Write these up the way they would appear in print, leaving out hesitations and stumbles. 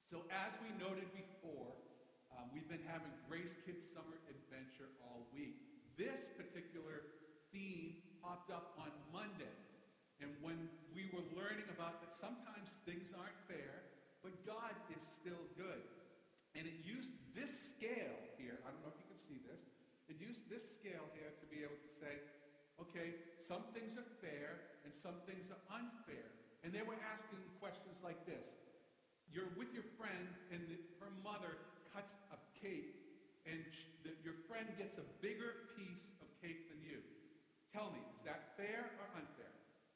So as we noted before, we've been having Grace Kids Summer Adventure all week. This particular theme popped up on Monday. And when we were learning about that sometimes things aren't fair, but God is still good. And it used this scale here, I don't know if you can see this, it used this scale here to be able to say, okay, some things are fair and some things are unfair. And they were asking questions like this. You're with your friend and her mother cuts a cake and your friend gets a bigger piece of cake than you. Tell me, is that fair or unfair?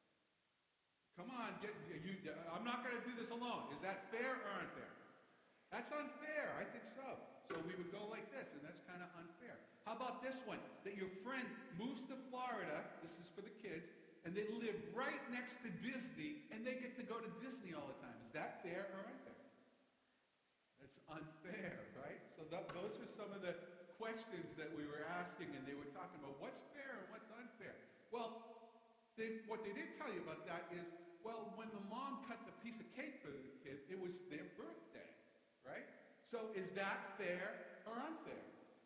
Come on, I'm not going to do this alone. Is that fair or unfair? That's unfair. I think so. So we would go like this, and that's kind of unfair. How about this one? That your friend moves to Florida, this is for the kids, and they live right next to Disney, and they get to go to Disney all the time. Is that fair or unfair? That's unfair, right? So those are some of the questions that we were asking, and they were talking about what's fair and what's unfair. Well, what they did tell you about that is, well, when the mom cut the piece of cake for the kid, it was their birthday, right? So is that fair or unfair?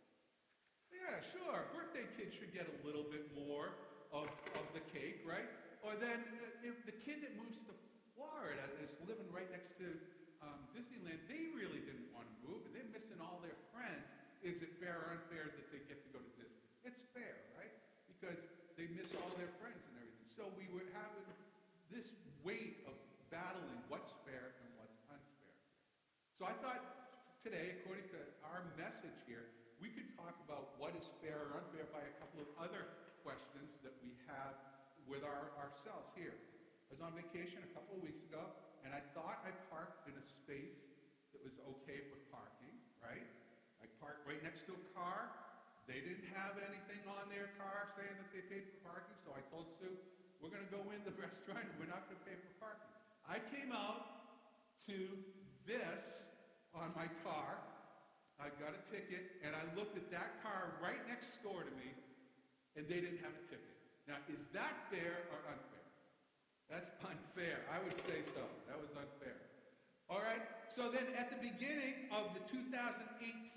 Yeah, sure. Birthday kids should get a little bit more of the cake, right? Or then if the kid that moves to Florida is living right next to Disneyland, they really didn't want to move, and they're missing all their friends. Is it fair or unfair that they get to go to Disney? It's fair, right? Because they miss all their friends and everything. So we were having this weight of battling what's fair and what's unfair. So I thought today, according to our message here, we could talk about what is fair or unfair by a couple of other questions that we have with ourselves here. I was on vacation a couple of weeks ago, and I thought I parked in a space that was okay for parking, right? I parked right next to a car. They didn't have anything on their car saying that they paid for parking, so I told Sue, we're going to go in the restaurant and we're not going to pay for parking. I came out to this on my car. I got a ticket, and I looked at that car right next door to me, and they didn't have a ticket. Now, is that fair or unfair? That's unfair. I would say so. That was unfair. All right? So then at the beginning of the 2018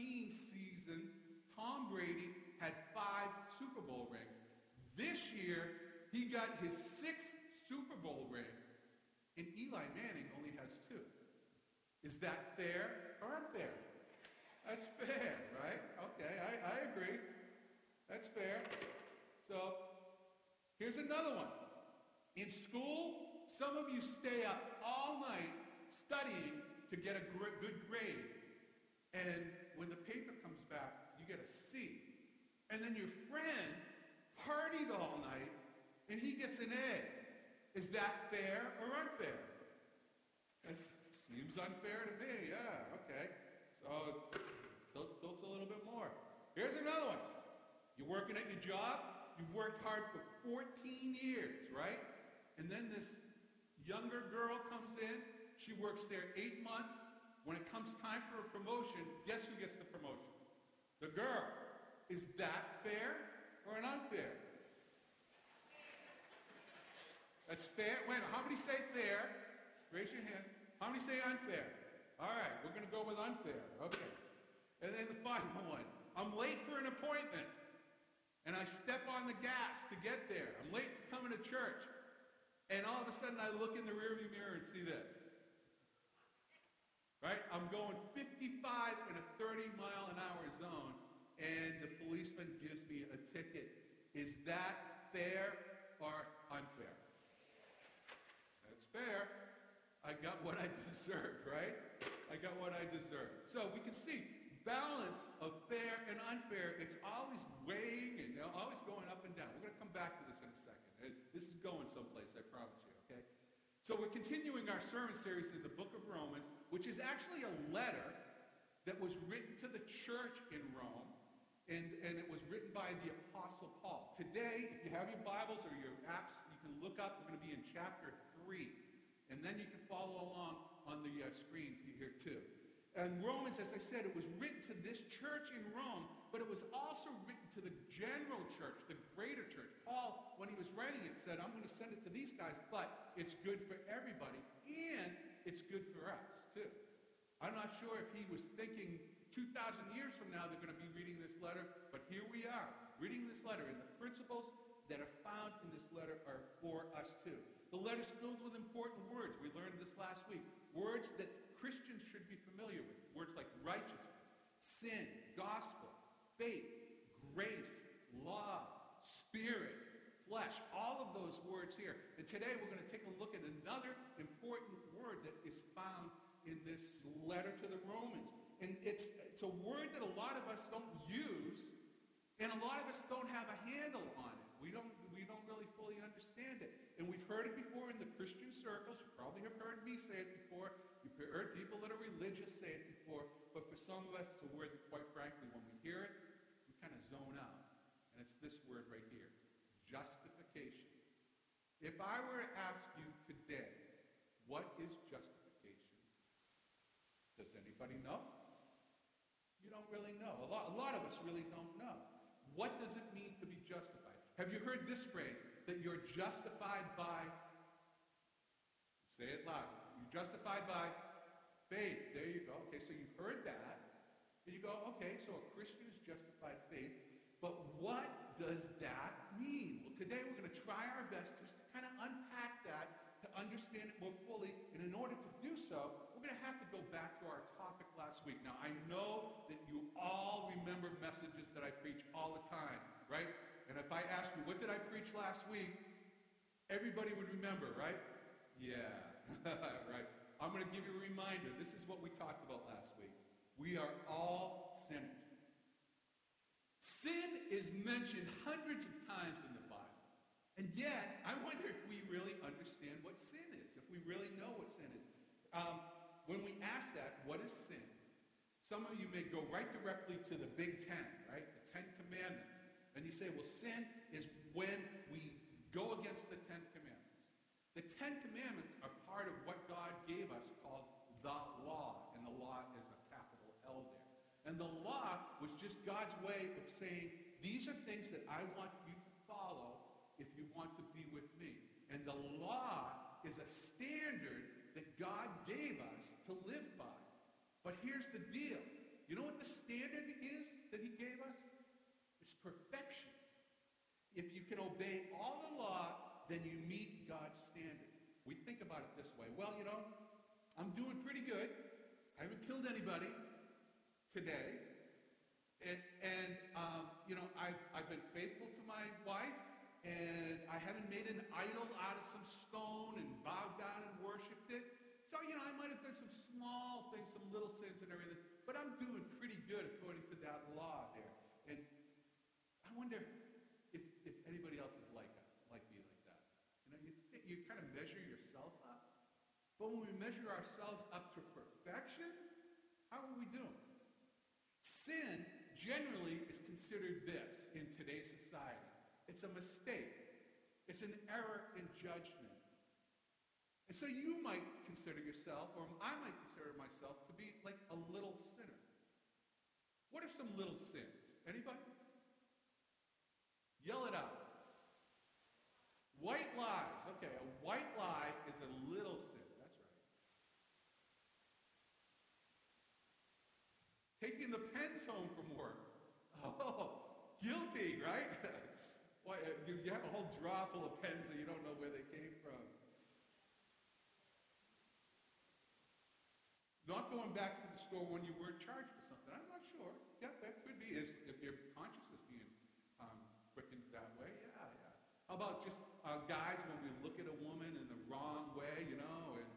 season, Tom Brady had 5 Super Bowl rings. This year, he got his 6th Super Bowl ring, and Eli Manning only has 2. Is that fair or unfair? That's fair, right? Okay, I agree. That's fair. So, here's another one. In school, some of you stay up all night studying to get a good grade. And when the paper comes back, you get a C. And then your friend partied all night, and he gets an A. Is that fair or unfair? That seems unfair to me, yeah, okay. So, tilts a little bit more. Here's another one. You're working at your job, you've worked hard for 14 years, right? And then this younger girl comes in, she works there 8 months. When it comes time for a promotion, guess who gets the promotion? The girl. Is that fair or an unfair? That's fair. Wait a minute. How many say fair? Raise your hand. How many say unfair? All right, we're going to go with unfair. Okay. And then the final one. I'm late for an appointment, and I step on the gas to get there. I'm late to coming to church. And all of a sudden, I look in the rearview mirror and see this. Right? I'm going 55 in a 30-mile-an-hour zone, and the policeman gives me a ticket. Is that fair or unfair? That's fair. I got what I deserved, right? I got what I deserved. So we can see balance of fair and unfair. It's always weighing and always going up and down. We're going to come back to this in a second. This is going someplace, I promise you, okay? So we're continuing our sermon series in the book of Romans, which is actually a letter that was written to the church in Rome, and it was written by the Apostle Paul. Today, if you have your Bibles or your apps, you can look up. We're going to be in chapter 3, and then you can follow along on the screen here too. And Romans, as I said, it was written to this church in Rome, but it was also written to the general church, the greater church. Paul, when he was writing it, said, I'm going to send it to these guys, but it's good for everybody, and it's good for us, too. I'm not sure if he was thinking 2,000 years from now they're going to be reading this letter, but here we are, reading this letter, and the principles that are found in this letter are for us too. The letter's filled with important words. We learned this last week. Words that Christians should be familiar with. Words like righteousness, sin, gospel, faith, grace, law, spirit, flesh. All of those words here. And today we're going to take a look at another important word that is found in this letter to the Romans. And it's a word that a lot of us don't use, and a lot of us don't have a handle on it. We don't really fully understand it. And we've heard it before in the Christian circles. You probably have heard me say it before. You've heard people that are religious say it before. But for some of us, it's a word that, quite frankly, when we hear it, we kind of zone out. And it's this word right here, justification. If I were to ask you today, what is justification? Does anybody know? You don't really know. A lot of us really don't know. What does it mean to be justified? Have you heard this phrase, that you're justified by, say it loud, you're justified by faith. There you go. Okay, so you've heard that. And you go, okay, so a Christian is justified faith. But what does that mean? Well, today we're going to try our best just to kind of unpack that, to understand it more fully. And in order to do so, we're going to have to go back to our topic last week. Now, I know that you all remember messages that I preach all the time, right? And if I ask you, what did I preach last week? Everybody would remember, right? Yeah, right. I'm going to give you a reminder. This is what we talked about last week. We are all sinners. Sin is mentioned hundreds of times in the Bible. And yet, I wonder if we really understand what sin is, if we really know what sin is. When we ask that, what is sin? Some of you may go right directly to the Big Ten, right? The Ten Commandments. And you say, well, sin is when we go against the Ten Commandments. The Ten Commandments are part of what God gave us called the law. And the law is a capital L there. And the law was just God's way of saying, these are things that I want you to follow if you want to be with me. And the law is a standard that God gave us to live by. But here's the deal. You know what the standard is that he gave us? It's perfection. If you can obey all the law, then you meet God's standard. We think about it this way. Well, I'm doing pretty good. I haven't killed anybody today. And I've been faithful to my wife, and I haven't made an idol out of some stone and bowed down and worshipped it. So, I might have done some small things, some little sins and everything, but I'm doing pretty good according to that law there. And I wonder if anybody else is like me like that. You kind of measure yourself up. But when we measure ourselves up to perfection, how are we doing? Sin generally is considered this in today's society. It's a mistake. It's an error in judgment. And so you might consider yourself, or I might consider myself, to be like a little sinner. What are some little sins? Anybody? Yell it out. White lies. Okay, a white lie is a little sin. That's right. Taking the pens home from work. Oh, guilty, right? Why, you have a whole drawer full of pens that you don't know where they came from. Not going back to the store when you weren't charged for something. I'm not sure. Yeah, that could be. If your conscience is being quickened that way. Yeah. How about just guys, when we look at a woman in the wrong way, and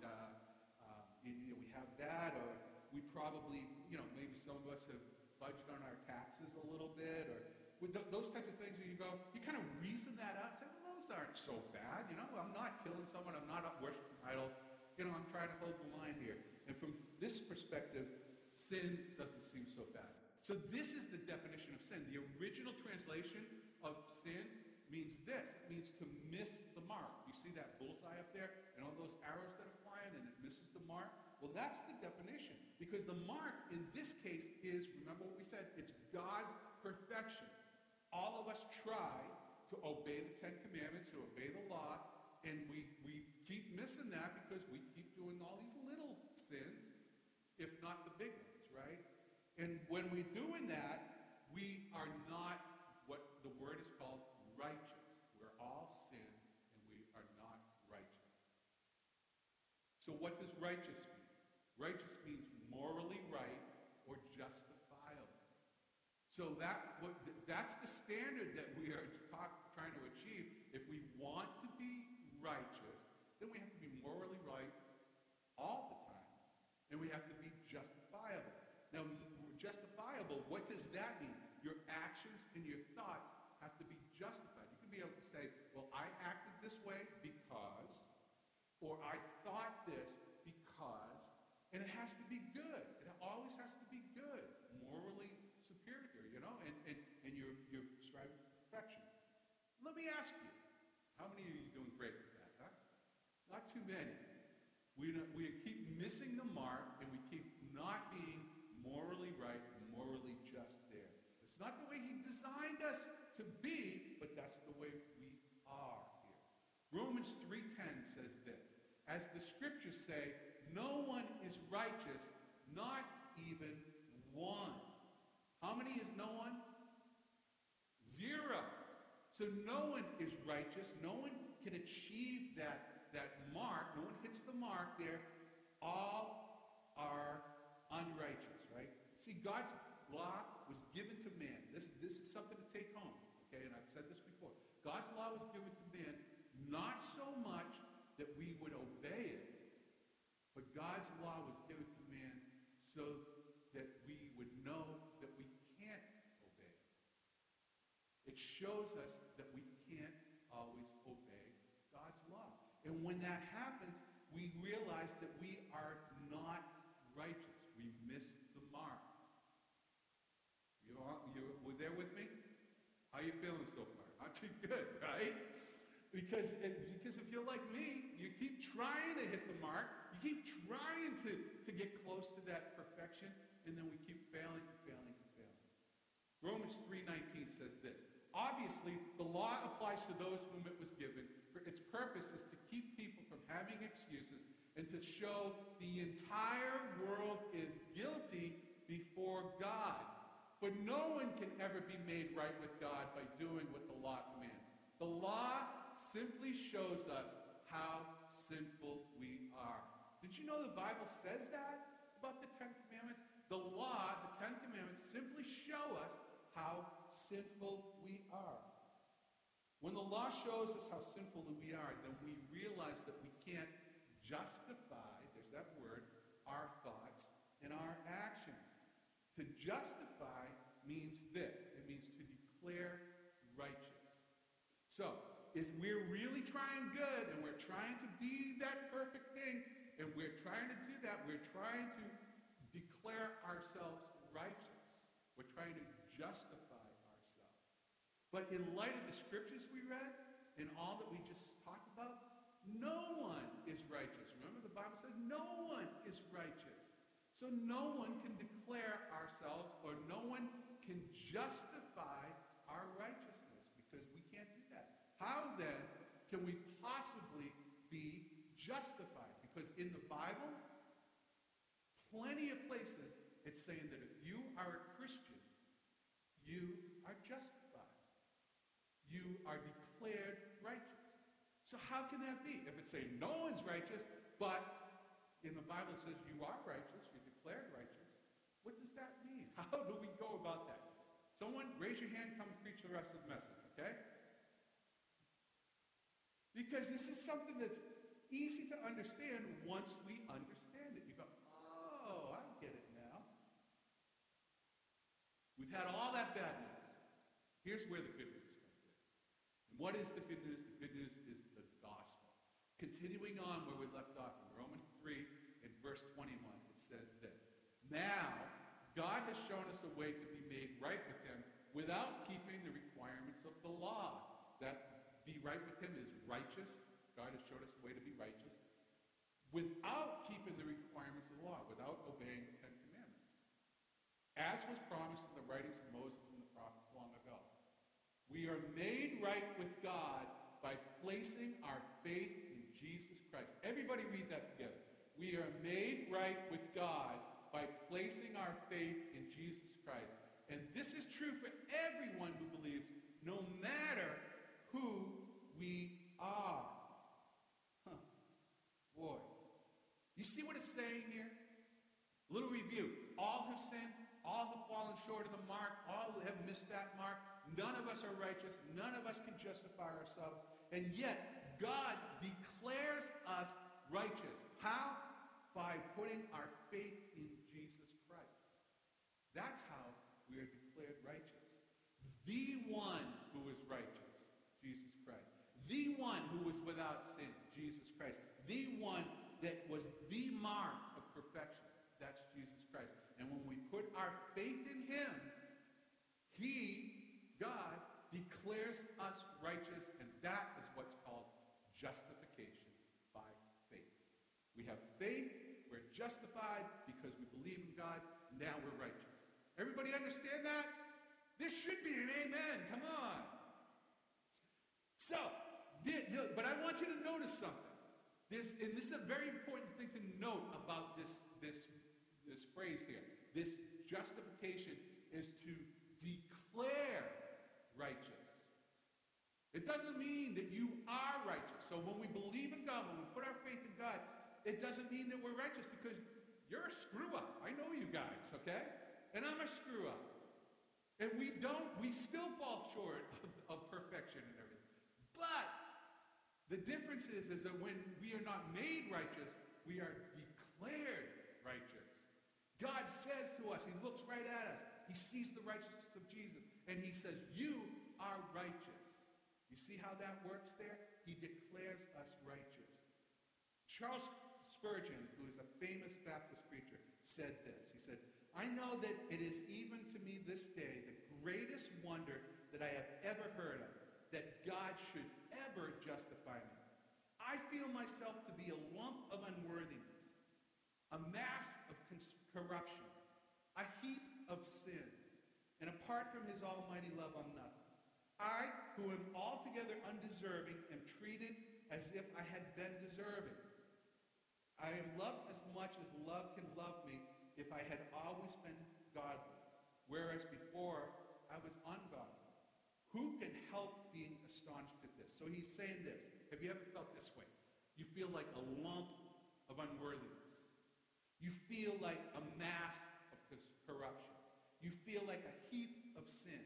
we have that, or we probably, maybe some of us have fudged on our taxes a little bit, or with those types of things, and you kind of reason that out and say, well, those aren't so bad. I'm not killing someone. I'm not worshiping idols. I'm trying to hold the line here. And from this perspective, sin doesn't seem so bad. So this is the definition of sin. The original translation of sin means this. It means to miss the mark. You see that bullseye up there and all those arrows that are flying and it misses the mark? Well, that's the definition. Because the mark in this case is, remember what we said, it's God's perfection. All of us try to obey the Ten Commandments, to obey the law, and we keep missing that because we keep doing all these little sins. if not the big ones, right? And when we're doing that, we are not what the word is called righteous. We're all sin, and we are not righteous. So what does righteous mean? Righteous means morally right or justifiable. So that's the standard that we are trying to achieve. If we want to be righteous, then we have to be morally right all the time. And we have to be justifiable. Now, justifiable, what does that mean? Your actions and your thoughts have to be justified. You can be able to say, well, I acted this way because, or I thought this because, and it has to be good. It always has to be good, morally superior, and you're striving for perfection. Let me ask you, how many of you are doing great with that, huh? Not too many. We keep missing the mark, and we keep not being morally right and morally just there. It's not the way he designed us to be, but that's the way we are here. Romans 3:10 says this, as the scriptures say, no one is righteous, not even one. How many is no one? Zero. So no one is righteous. No one can achieve that mark. No one hits the mark there. All are unrighteous, right? See, God's law was given to man. This is something to take home, okay? And I've said this before. God's law was given to man not so much that we would obey it, but God's law was given to man so that we would know that we can't obey it. It shows us that we can't always obey God's law. And when that happens, we realize that we are not righteous. We missed the mark. You were there with me? How you feeling so far? Not too good, right? Because if you're like me, you keep trying to hit the mark, you keep trying to get close to that perfection, and then we keep failing and failing and failing. Romans 3:19 says this, obviously, the law applies to those whom it was given, for its purpose is to keep people from having excuses and to show the entire world is guilty before God. For no one can ever be made right with God by doing what the law commands. The law simply shows us how sinful we are. Did you know the Bible says that about the Ten Commandments? The law, the Ten Commandments, simply show us how sinful we are. When the law shows us how sinful we are, then we realize that we can't justify, there's that word, our thoughts and our actions. To justify means this. It means to declare righteous. So, if we're really trying good and we're trying to be that perfect thing, and we're trying to do that, we're trying to declare ourselves righteous. We're trying to justify ourselves. But in light of the scriptures we read and all that we just talked about, no one is righteous. Remember, the Bible says no one is righteous. So no one can declare ourselves, or no one can justify our righteousness, because we can't do that. How then can we possibly be justified? Because in the Bible, plenty of places, it's saying that if you are a Christian, you are justified. You are declared righteous. So how can that be? If it's saying no one's righteous, but in the Bible it says you are righteous, you're declared righteous, what does that mean? How do we go about that? Someone, raise your hand, come preach the rest of the message, okay? Because this is something that's easy to understand once we understand it. You go, oh, I get it now. We've had all that bad news. Here's where the good news comes in. And what is the good news? The good news is the gospel. Continuing on where we left off in Romans 3 in verse 21, it says this. Now, God has shown us a way to be made right with him without keeping the requirements of the law. That be right with him is righteous. God has showed us a way to be righteous without keeping the requirements of the law, without obeying the Ten Commandments, as was promised in the writings of Moses and the prophets long ago. We are made right with God by placing our faith in Jesus Christ. Everybody read that together. We are made right with God by placing our faith in Jesus Christ. And this is true for everyone who believes, no matter who we are. Huh. Boy. You see what it's saying here? A little review. All have sinned. All have fallen short of the mark. All have missed that mark. None of us are righteous. None of us can justify ourselves. And yet, God declares us righteous. How? By putting our faith in Jesus Christ. That's how we are declared righteous. The one who is righteous, Jesus Christ. The one who was without sin, Jesus Christ. The one that was the mark of perfection, that's Jesus Christ. And when we put our faith in him, he, God, declares us righteous, and that is what's called justification by faith. We have faith, we're justified because we believe in God, now we're righteous. Everybody understand that? There should be an amen. Come on. So, but I want you to notice something. And this is a very important thing to note about this phrase here. This justification is to declare righteous. It doesn't mean that you are righteous. So when we believe in God, when we put our faith in God, it doesn't mean that we're righteous because you're a screw-up. I know you guys, okay? And I'm a screw-up. And we still fall short of perfection and everything. But the difference is that when we are not made righteous, we are declared righteous. God says to us, he looks right at us, he sees the righteousness of Jesus, and he says, you are righteous. You see how that works there? He declares us righteous. Charles Spurgeon, who is a famous Baptist preacher, said this. He said, I know that it is even to me this day the greatest wonder that I have ever heard of, that God should ever justify me. I feel myself to be a lump of unworthiness, a mass of corruption, a heap of sin, and apart from his almighty love, I'm nothing. I, who am altogether undeserving, am treated as if I had been deserving. I am loved as much as love can love me if I had always been godly, whereas before I was ungodly. Who can help being astonished at this? So he's saying this. Have you ever felt this way? You feel like a lump of unworthiness. You feel like a mass of corruption. You feel like a heap of sin.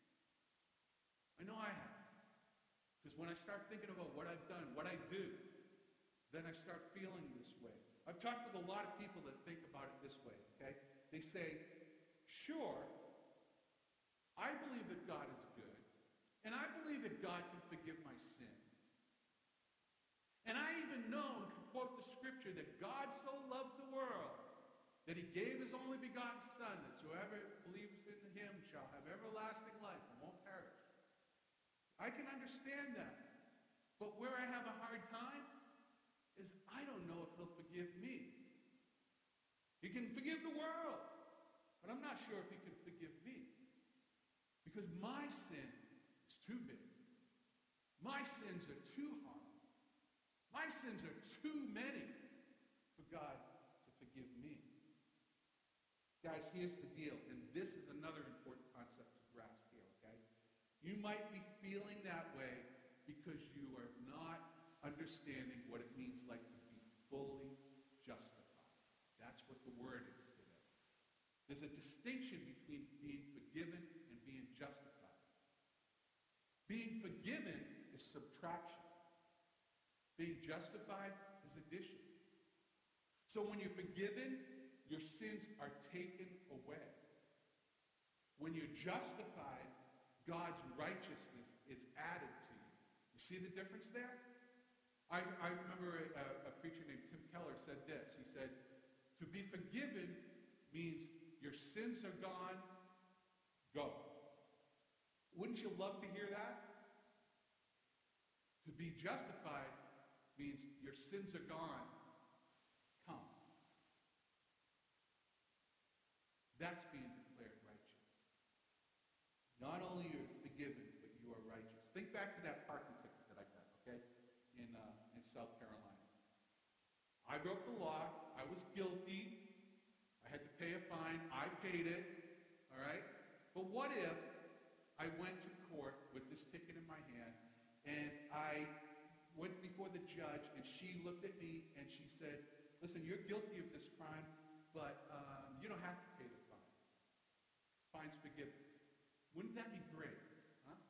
I know I have. Because when I start thinking about what I've done, what I do, then I start feeling this way. I've talked with a lot of people that think about it this way, okay? They say, sure, I believe that God is good, and I believe that God can forgive my sins. And I even know and can quote the scripture that God so loved the world that he gave his only begotten Son, that whoever believes in him shall have everlasting life and won't perish. I can understand that. But where I have a hard time is I don't know if he'll forgive me. He can forgive the world, but I'm not sure if he can forgive me. Because my sin is too big. My sins are too hard. My sins are too many for God to forgive me. Guys, here's the deal, and this is another important concept to grasp here, okay? You might be feeling that way because you are not understanding what it means like to be fully justified. That's what the word is today. There's a distinction between being forgiven and being justified. Being forgiven is subtraction. Being justified is addition. So when you're forgiven, your sins are taken away. When you're justified, God's righteousness is added to you. You see the difference there? I remember a preacher named Tim Keller said this. He said, to be forgiven means your sins are gone, go. Wouldn't you love to hear that? To be justified means your sins are gone, come. That's being declared righteous. Not only you're forgiven, but you are righteous. Think back to that parking ticket that I got, okay, in South Carolina. I broke the law. I was guilty. I had to fine. I paid it. All right? But what if I went to court with this ticket in my hand and I went before the judge and she looked at me and she said, listen, you're guilty of this crime, but you don't have to pay the fine. Fine's forgiven. Wouldn't that be great? Huh?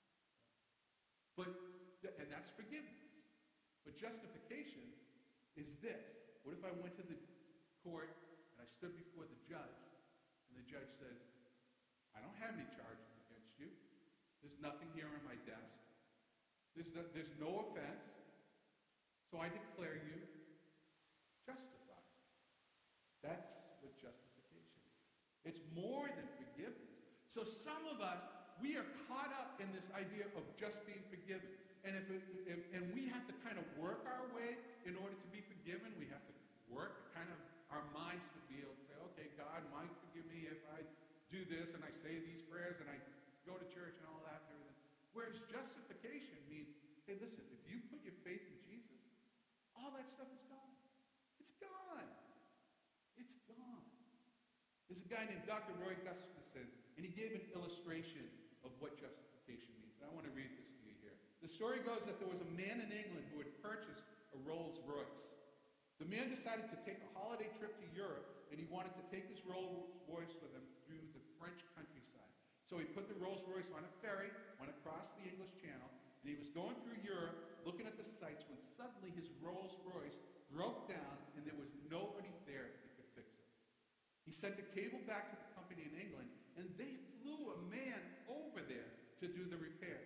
And that's forgiveness. But justification is this. What if I went to the court and I stood before the judge and the judge says, I don't have any charges against you. There's nothing here on my desk. There's no offense. So I declare you justified. That's what justification is. It's more than forgiveness. So some of us, we are caught up in this idea of just being forgiven. And and we have to kind of work our way in order to be forgiven. We have to work kind of our minds to be able to say, okay, God might forgive me if I do this and I say these prayers and I go to church and all that and everything. Whereas justification means, hey, listen, if you put your faith in Jesus, all that stuff is gone. It's gone. It's gone. There's a guy named Dr. Roy Gustafson, and he gave an illustration of what justification means. And I want to read this to you here. The story goes that there was a man in England who had purchased a Rolls Royce. The man decided to take a holiday trip to Europe, and he wanted to take his Rolls Royce with him through the French countryside. So he put the Rolls Royce on a ferry, went across the English Channel, and he was going through Europe looking at the sights when suddenly his Rolls Royce broke down and there was nobody there that could fix it. He sent a cable back to the company in England, and they flew a man over there to do the repairs.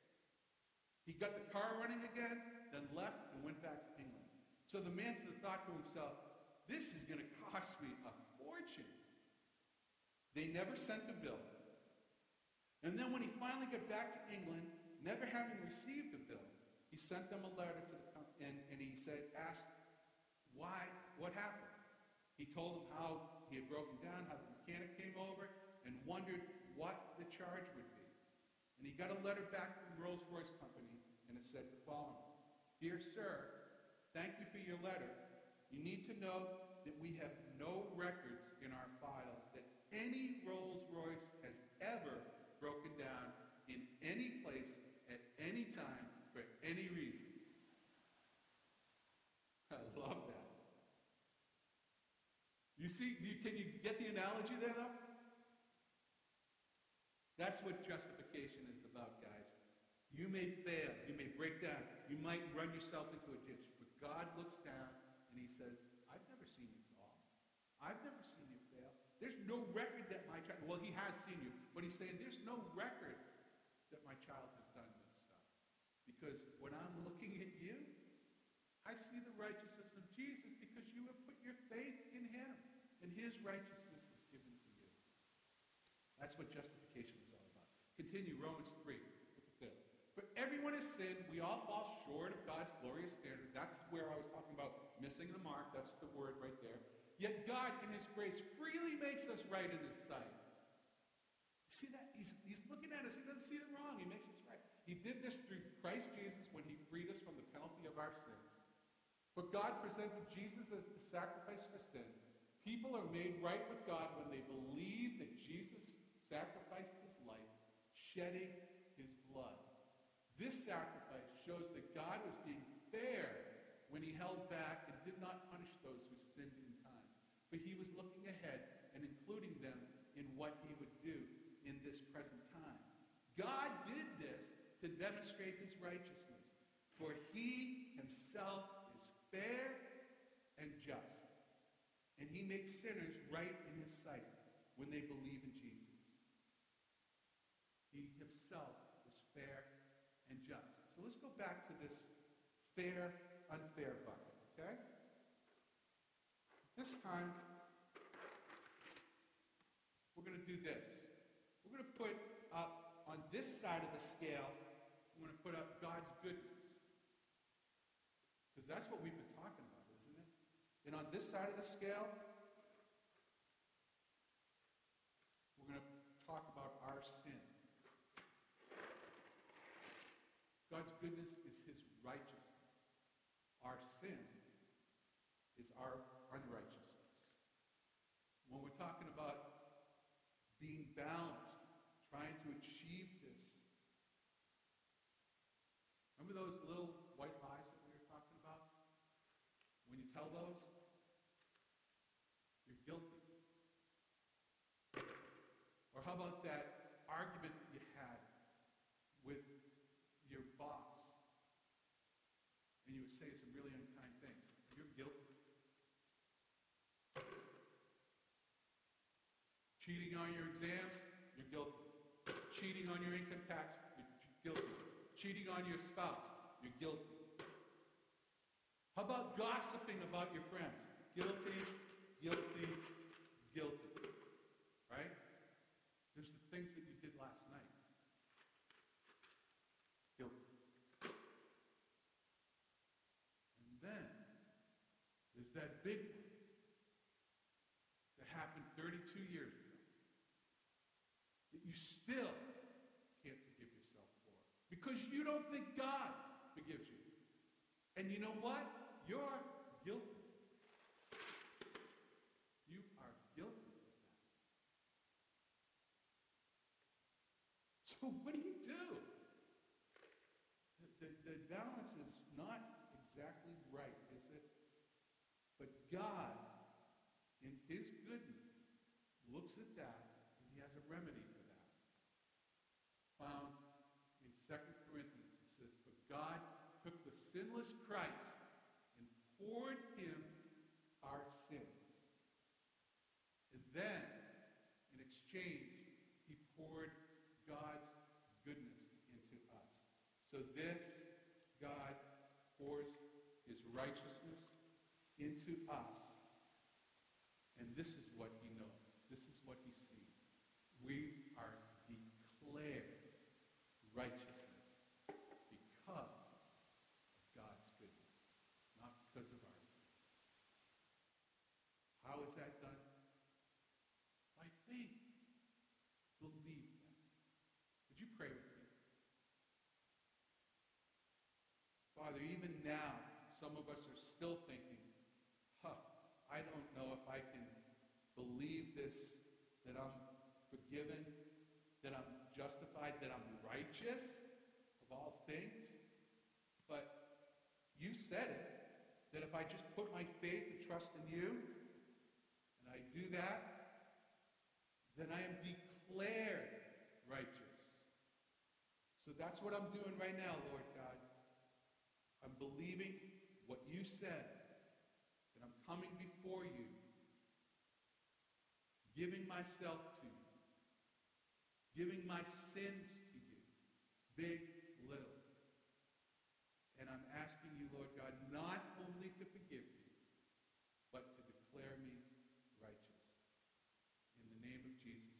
He got the car running again, then left and went back to England. So the man thought to himself, this is going to cost me a fortune. They never sent a bill. And then when he finally got back to England, never having received a bill, he sent them a letter to the company, and he asked why, what happened. He told them how he had broken down, how the mechanic came over, and wondered what the charge would be. And he got a letter back from the Rolls-Royce Company, and it said the following. Dear sir, thank you for your letter. You need to know that we have no records in our files that any Rolls-Royce has ever broken down in any place at any time for any reason. I love that. You see, can you get the analogy there, though? That's what justification is about, guys. You may fail. You may break down. You might run yourself into a ditch. But God looks down and he says, I've never seen you fall. I've never seen you fail. There's no record that my child, well, he has seen you, but he's saying there's no record that my child has done this stuff. Because when I'm looking at you, I see the righteousness of Jesus because you have put your faith in him, and his righteousness is given to you. That's what justification is all about. Continue, Romans 3. Look at this. For everyone has sinned, we all fall short of God's glorious standard. That's where I was talking about missing the mark. That's the word right there. Yet God, in his grace, freely makes us right in his sight. You see that? He's looking at us. He doesn't see it wrong. He makes us right. He did this through Christ Jesus when he freed us from the penalty of our sins. For God presented Jesus as the sacrifice for sin. People are made right with God when they believe that Jesus sacrificed his life, shedding his blood. This sacrifice shows that God was being fair when he held back and did not punish those who sinned in time. For he was looking ahead and including them in what he would do in this present time. God did this to demonstrate his righteousness, for he himself is fair and just, and he makes sinners right in his sight when they believe in Jesus. He himself is fair and just. So let's go back to this fair, unfair bucket, okay? This time, we're going to do this. We're going to put up, on this side of the scale, we're going to put up God's goodness. Because that's what we've been talking about, isn't it? And on this side of the scale, we're going to talk about our sin. God's goodness is his righteousness. Our sin is our unrighteousness. When we're talking about balanced, trying to achieve this. Remember those little white lies that we were talking about? When you tell those, you're guilty. Or how about that argument that you had with your boss, and you were saying some really unkind things? You're guilty. Cheating on your exams, you're guilty. Cheating on your income tax, you're guilty. Cheating on your spouse, you're guilty. How about gossiping about your friends? Guilty, guilty, guilty. Right? There's the things that you did last night. Guilty. And then there's that big one that happened 32 years ago that you still can't forgive yourself for because you don't think God forgives you. And you know what? You're guilty. You are guilty of that. So what do you do? The balance is not exactly right, is it? But God, in His goodness, looks at that and He has a remedy for that. Found in 2 Corinthians, it says, "For God took the sinless Christ and poured Him our sins. And then, in exchange, He poured God's goodness into us. So this, God pours His righteousness into us. And this is what He knows. This is what He sees. We are declared righteousness because of God's goodness, not because of our goodness. How is that done? By faith. Believe that. Would you pray with me? Father, even now, some of us are still thinking, I don't know if I can believe this, that I'm forgiven, that I'm justified, that I'm righteous of all things. But you said it, that if I just put my faith and trust in you, and I do that, then I am declared righteous. So that's what I'm doing right now, Lord God. I'm believing what you said, and I'm coming before you, giving myself to you, giving my sins to you, big, little. And I'm asking you, Lord God, not only to forgive me, but to declare me righteous. In the name of Jesus.